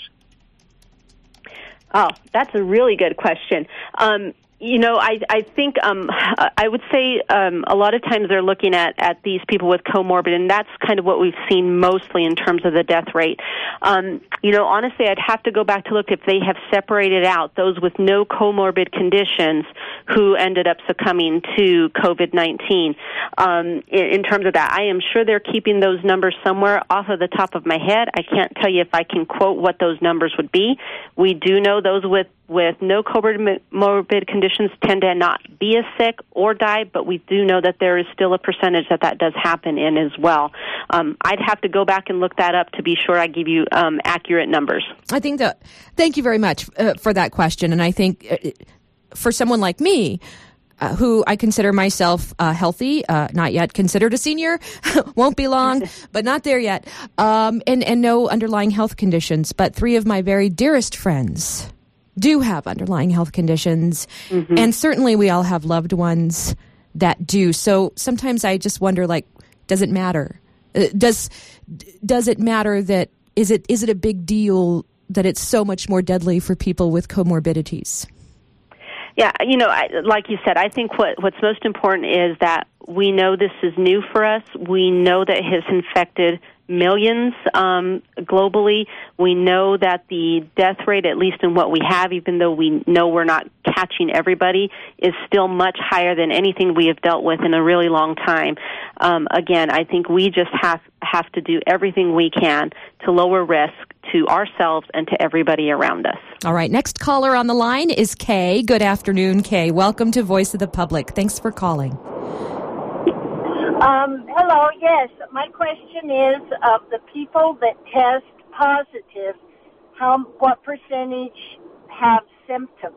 Oh, that's a really good question. Um, you know, I, I think um, I would say um, a lot of times they're looking at, at these people with comorbid, and that's kind of what we've seen mostly in terms of the death rate. Um, you know, honestly, I'd have to go back to look if they have separated out those with no comorbid conditions who ended up succumbing to COVID nineteen. Um, in, in terms of that, I am sure they're keeping those numbers somewhere. Off of the top of my head, I can't tell you if I can quote what those numbers would be. We do know those with with no comorbid conditions tend to not be as sick or die, but we do know that there is still a percentage that that does happen in as well. Um, I'd have to go back and look that up to be sure I give you um, accurate numbers. I think that, thank you very much uh, for that question. And I think uh, for someone like me, uh, who I consider myself uh, healthy, uh, not yet considered a senior, won't be long, but not there yet, um, and, and no underlying health conditions, but three of my very dearest friends do have underlying health conditions, mm-hmm. and certainly we all have loved ones that do. So sometimes I just wonder, like, does it matter? Uh, does does it matter that is it is it a big deal that it's so much more deadly for people with comorbidities? Yeah, you know, I, like you said, I think what what's most important is that we know this is new for us. We know that it has infected millions um, globally. We know that the death rate, at least in what we have, even though we know we're not catching everybody, is still much higher than anything we have dealt with in a really long time. Um, again, I think we just have, have to do everything we can to lower risk to ourselves and to everybody around us. All right, next caller on the line is Kay. Good afternoon, Kay. Welcome to Voice of the Public. Thanks for calling. Um, hello, yes. My question is, of the people that test positive, how what percentage have symptoms?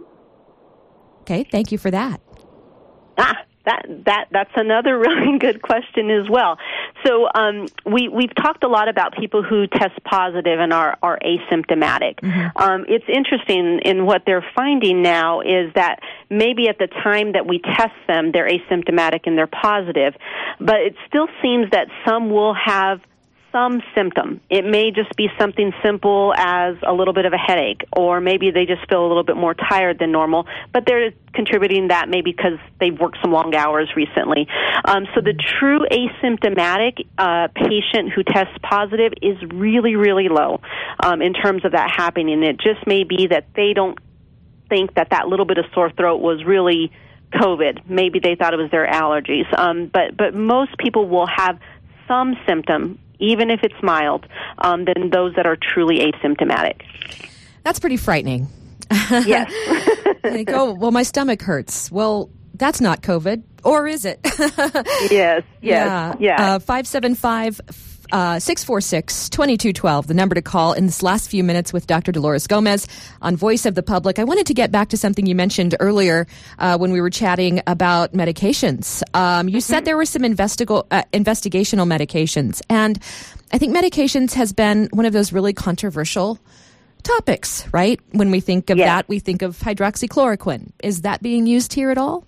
Okay, thank you for that. Ah, that that that's another really good question as well. So um, we we've talked a lot about people who test positive and are are asymptomatic. Mm-hmm. Um, it's interesting in what they're finding now is that maybe at the time that we test them, they're asymptomatic and they're positive, but it still seems that some will have some symptom. It may just be something simple as a little bit of a headache, or maybe they just feel a little bit more tired than normal, but they're contributing that maybe because they've worked some long hours recently. Um, so the true asymptomatic uh, patient who tests positive is really, really low um, in terms of that happening. It just may be that they don't think that that little bit of sore throat was really COVID. Maybe they thought it was their allergies. Um, but, but most people will have some symptom, even if it's mild, um, than those that are truly asymptomatic. That's pretty frightening. Yes. They go, well, my stomach hurts. Well, that's not COVID, or is it? Yes, yes, yeah. yeah. Uh, five seven five, six four six, two two one two, the number to call in this last few minutes with Doctor Dolores Gomez on Voice of the Public. I wanted to get back to something you mentioned earlier uh, when we were chatting about medications. Um, you mm-hmm. said there were some investigo- uh, investigational medications, and I think medications has been one of those really controversial topics, right? When we think of yes. that, we think of hydroxychloroquine. Is that being used here at all?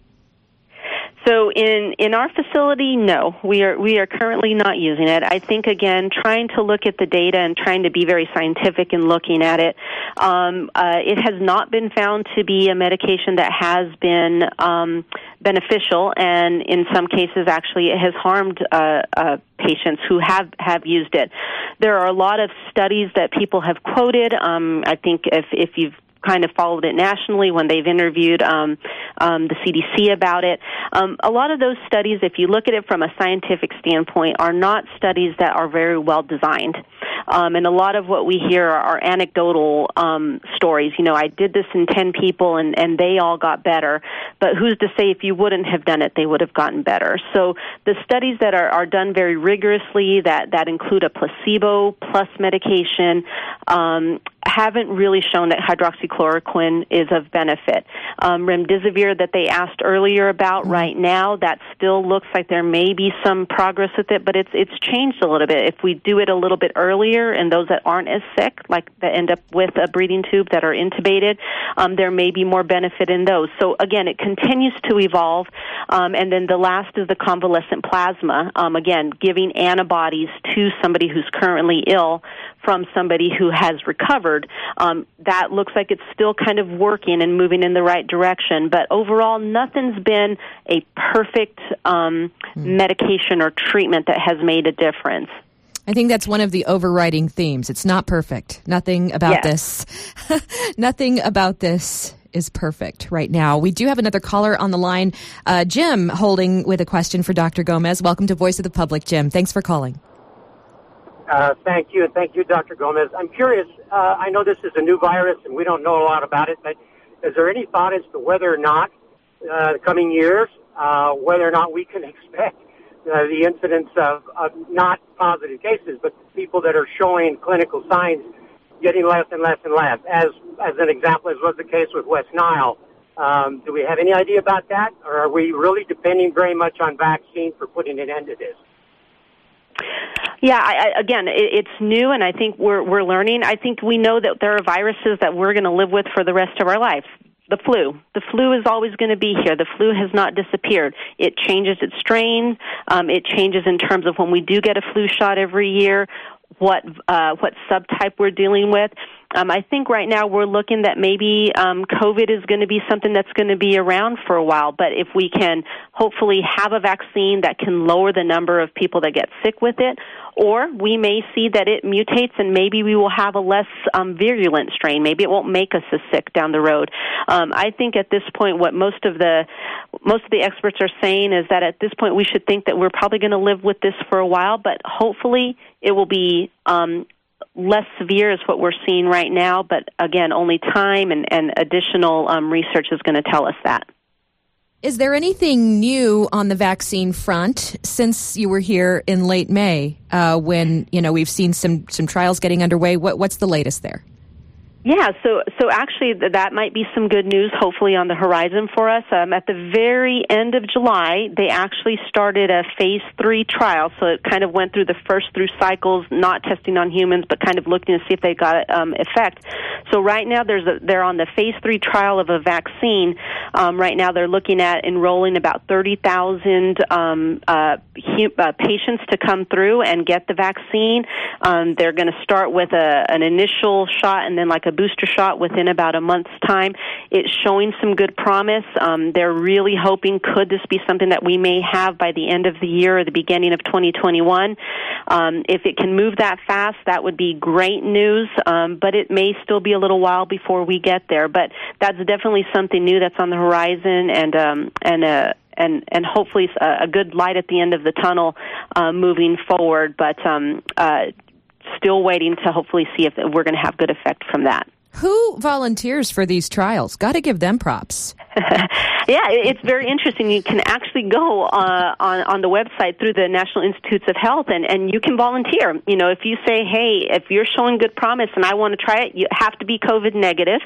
So in, in our facility, no, we are we are currently not using it. I think, again, trying to look at the data and trying to be very scientific in looking at it, um, uh, it has not been found to be a medication that has been um, beneficial, and in some cases, actually, it has harmed uh, uh, patients who have, have used it. There are a lot of studies that people have quoted. Um, I think if, if you've kind of followed it nationally when they've interviewed um, um, the C D C about it. Um, a lot of those studies, if you look at it from a scientific standpoint, are not studies that are very well designed. Um, and a lot of what we hear are, are anecdotal um, stories. You know, I did this in ten people and, and they all got better. But who's to say if you wouldn't have done it, they would have gotten better? So the studies that are, are done very rigorously, that, that include a placebo plus medication, um, haven't really shown that hydroxychloroquine is of benefit. Um, remdesivir that they asked earlier about right now, that still looks like there may be some progress with it, but it's it's changed a little bit. If we do it a little bit earlier, and those that aren't as sick, like that end up with a breathing tube that are intubated, um, there may be more benefit in those. So again, it continues to evolve. Um, and then the last is the convalescent plasma. Um, again, giving antibodies to somebody who's currently ill from somebody who has recovered. Um, that looks like it's still kind of working and moving in the right direction. But overall, nothing's been a perfect um, mm. medication or treatment that has made a difference. I think that's one of the overriding themes. It's not perfect. Nothing about yes. this. Nothing about this is perfect right now. We do have another caller on the line. Uh, Jim holding with a question for Doctor Gomez. Welcome to Voice of the Public, Jim. Thanks for calling. Uh, thank you, and thank you, Doctor Gomez. I'm curious, uh, I know this is a new virus, and we don't know a lot about it, but is there any thought as to whether or not, uh, the coming years, uh, whether or not we can expect uh, the incidence of, of not positive cases, but people that are showing clinical signs getting less and less and less, as as an example, as was the case with West Nile? Um, do we have any idea about that, or are we really depending very much on vaccine for putting an end to this? Yeah, I, I, again, it, it's new, and I think we're we're learning. I think we know that there are viruses that we're going to live with for the rest of our lives. The flu. The flu is always going to be here. The flu has not disappeared. It changes its strain. Um, it changes in terms of when we do get a flu shot every year, what uh, what subtype we're dealing with. Um, I think right now we're looking that maybe um, COVID is going to be something that's going to be around for a while. But if we can hopefully have a vaccine that can lower the number of people that get sick with it, or we may see that it mutates and maybe we will have a less um, virulent strain. Maybe it won't make us as sick down the road. Um, I think at this point what most of the most of the experts are saying is that at this point we should think that we're probably going to live with this for a while, but hopefully it will be um, less severe is what we're seeing right now, but again, only time and, and additional um, research is going to tell us that. Is there anything new on the vaccine front since you were here in late May uh, when, you know, we've seen some, some trials getting underway? What, what's the latest there? Yeah, so so actually that might be some good news, hopefully on the horizon for us. Um, at the very end of July, they actually started a phase three trial. So it kind of went through the first three cycles, not testing on humans, but kind of looking to see if they got um, effect. So right now there's a, they're on the phase three trial of a vaccine. Um, right now they're looking at enrolling about thirty thousand um, uh, hu- uh, patients to come through and get the vaccine. Um, they're going to start with a, an initial shot and then like a booster shot within about a month's time. It's showing some good promise. Um, they're really hoping, could this be something that we may have by the end of the year or the beginning of twenty twenty-one? Um, if it can move that fast, that would be great news, um, but it may still be a little while before we get there. But that's definitely something new that's on the horizon, and um, and uh, and and hopefully a, a good light at the end of the tunnel uh, moving forward. But um, uh, still waiting to hopefully see if we're going to have good effect from that. Who volunteers for these trials? Got to give them props. Yeah, it's very interesting. You can actually go uh, on on the website through the National Institutes of Health, and, and you can volunteer. You know, if you say, hey, if you're showing good promise and I want to try it, you have to be COVID negative.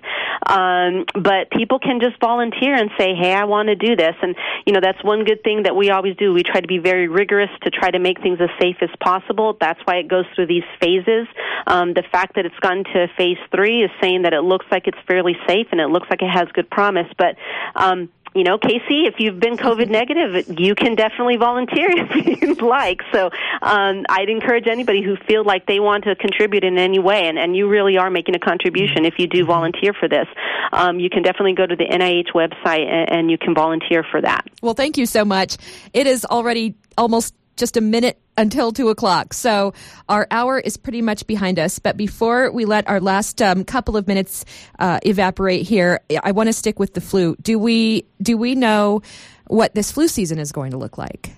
Um, but people can just volunteer and say, hey, I want to do this. And, you know, that's one good thing that we always do. We try to be very rigorous to try to make things as safe as possible. That's why it goes through these phases. Um, the fact that it's gone to phase three is saying that it looks like it's fairly safe and it looks like it has good promise. But Um, you know, Casey, if you've been COVID negative, you can definitely volunteer if you'd like. So um, I'd encourage anybody who feel like they want to contribute in any way, and, and you really are making a contribution if you do volunteer for this. Um, you can definitely go to the N I H website and, and you can volunteer for that. Well, thank you so much. It is already almost just a minute until two o'clock. So our hour is pretty much behind us. But before we let our last um, couple of minutes uh, evaporate here, I want to stick with the flu. Do we do we know what this flu season is going to look like?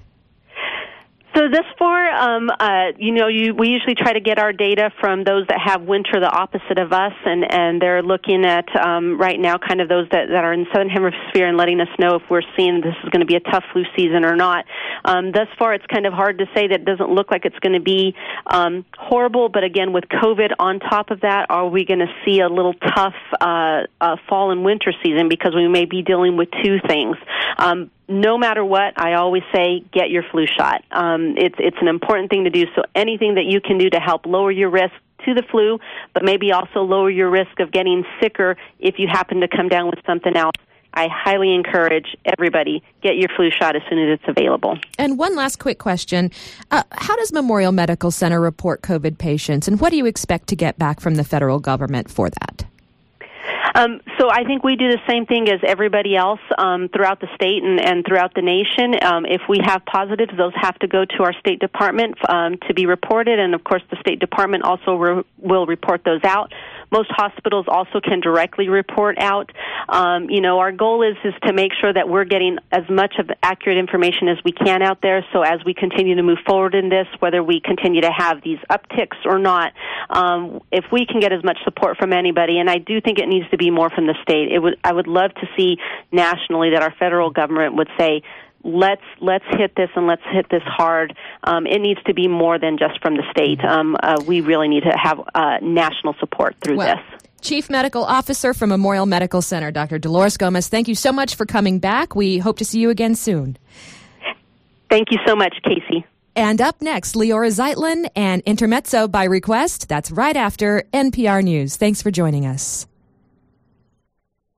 So this far, um, uh, you know, you, we usually try to get our data from those that have winter the opposite of us, and, and they're looking at um, right now kind of those that, that are in the southern hemisphere and letting us know if we're seeing this is going to be a tough flu season or not. Um, thus far, it's kind of hard to say. That it doesn't look like it's going to be um, horrible, but again, with COVID on top of that, are we going to see a little tough uh, uh, fall and winter season because we may be dealing with two things. Um, No matter what, I always say get your flu shot. Um, it's it's an important thing to do. So anything that you can do to help lower your risk to the flu, but maybe also lower your risk of getting sicker if you happen to come down with something else, I highly encourage everybody get your flu shot as soon as it's available. And one last quick question. Uh, how does Memorial Medical Center report COVID patients, and what do you expect to get back from the federal government for that? Um, so I think we do the same thing as everybody else um, throughout the state and, and throughout the nation. Um, if we have positives, those have to go to our State Department um, to be reported, and of course the State Department also re- will report those out. Most hospitals also can directly report out. Um, you know, our goal is is to make sure that we're getting as much of accurate information as we can out there. So as we continue to move forward in this, whether we continue to have these upticks or not, um, if we can get as much support from anybody, and I do think it needs to be more from the state. It would I would love to see nationally that our federal government would say, Let's let's hit this and let's hit this hard. Um, it needs to be more than just from the state. Um, uh, we really need to have uh, national support through well, this. Chief Medical Officer from Memorial Medical Center, Doctor Dolores Gomez, thank you so much for coming back. We hope to see you again soon. Thank you so much, Casey. And up next, Leora Zeitlin and Intermezzo by Request. That's right after N P R News. Thanks for joining us.